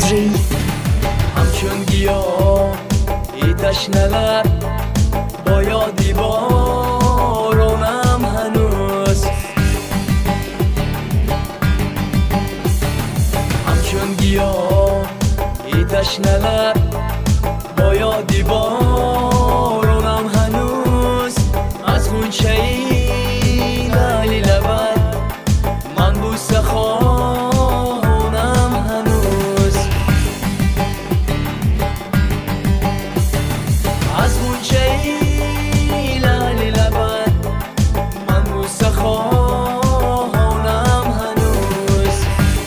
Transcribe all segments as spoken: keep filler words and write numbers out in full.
جی. همچون گیاه ای تشنه لب با یادی بارانم هنوز، همچون گیاه ای تشنه لب با یادی بارانم هنوز. از غنچه ای لعلی لبت من بوسه خواهانم هنوز، از غنچه ای لعلی لبت من بوسه خواهانم هنوز.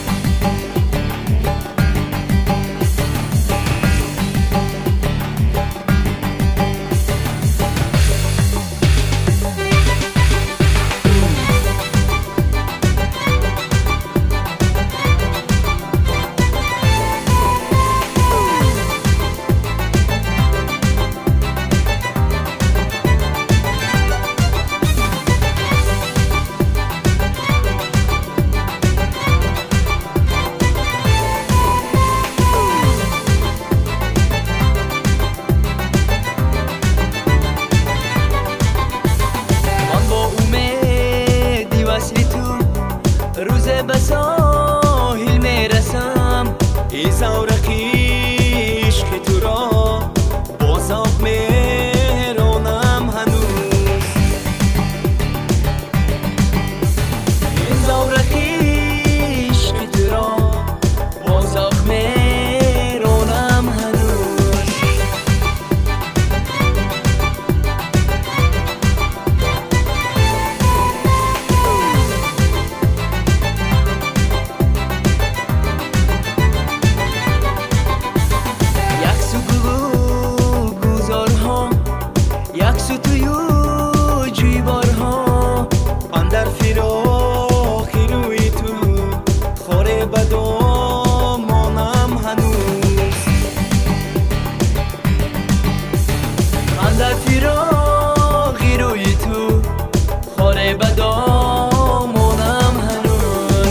روز به ساحل میرسم ای زورقی عشق تو را بازم میرانم هنوز، ای زورقی عشق تو را بازم میرانم هنوز. یک سو توی جیبارها اندر فراقی روی تو خوره بدامانم هنوز، اندر فراقی روی تو خوره بدامانم هنوز.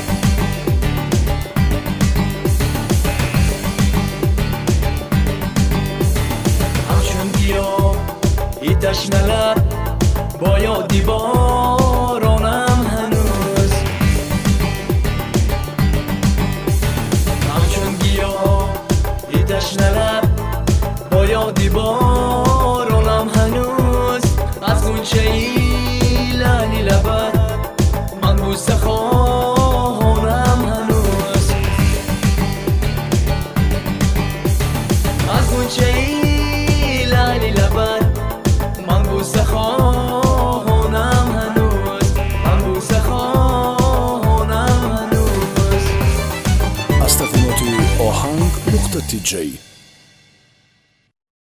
همچون گیاه ای تشنه لب با یادی بارانم هنوز، همچون گیاه ای تشنه لب با یادی بارانم هنوز. از غنچه ای لعلی لبت من بوسه خواهانم هنوز، از غنچه ای لعلی لبت من بوسه خواهانم هنوز، من بوسه خواهانم هنوز. از تقدیمات آهنگ نقطه تی جی.